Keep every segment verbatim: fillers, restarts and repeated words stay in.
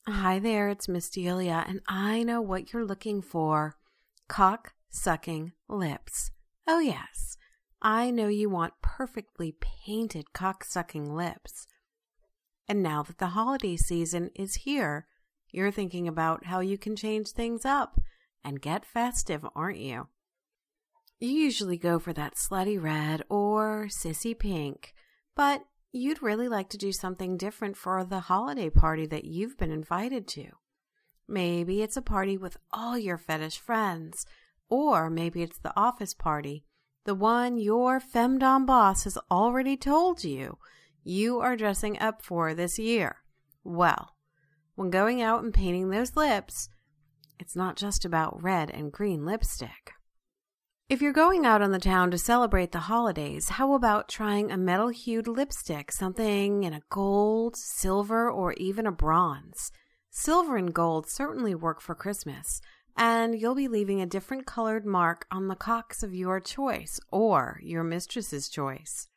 Hi there, it's Miss Delia, and I know what you're looking for. Cock-sucking lips. Oh yes, I know you want perfectly painted cock-sucking lips. And now that the holiday season is here, you're thinking about how you can change things up and get festive, aren't you? You usually go for that slutty red or sissy pink, but you'd really like to do something different for the holiday party that you've been invited to. Maybe it's a party with all your fetish friends, or maybe it's the office party, the one your femdom boss has already told you you are dressing up for this year. Well, when going out and painting those lips, it's not just about red and green lipstick. If you're going out on the town to celebrate the holidays, how about trying a metal-hued lipstick, something in a gold, silver, or even a bronze? Silver and gold certainly work for Christmas, and you'll be leaving a different colored mark on the cocks of your choice or your mistress's choice.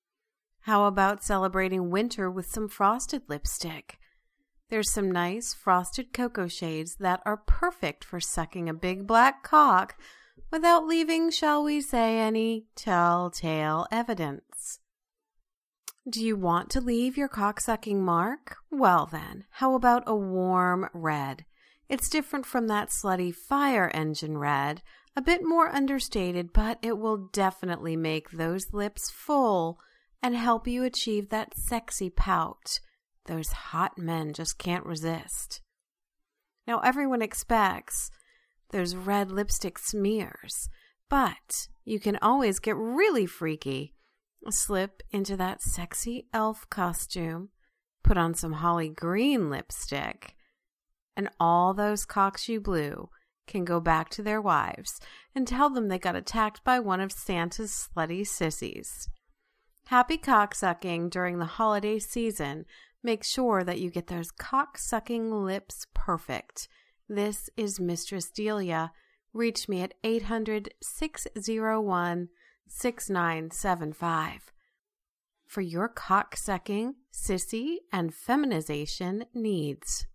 How about celebrating winter with some frosted lipstick? There's some nice frosted cocoa shades that are perfect for sucking a big black cock without leaving, shall we say, any telltale evidence. Do you want to leave your cock-sucking mark? Well then, how about a warm red? It's different from that slutty fire engine red, a bit more understated, but it will definitely make those lips full and help you achieve that sexy pout those hot men just can't resist. Now, everyone expects those red lipstick smears, but you can always get really freaky. Slip into that sexy elf costume, put on some holly green lipstick, and all those cocks you blew can go back to their wives and tell them they got attacked by one of Santa's slutty sissies. Happy cocksucking during the holiday season. Make sure that you get those cock-sucking lips perfect. This is Mistress Delia. Reach me at eight hundred, six oh one, six nine seven five for your cock-sucking, sissy, and feminization needs.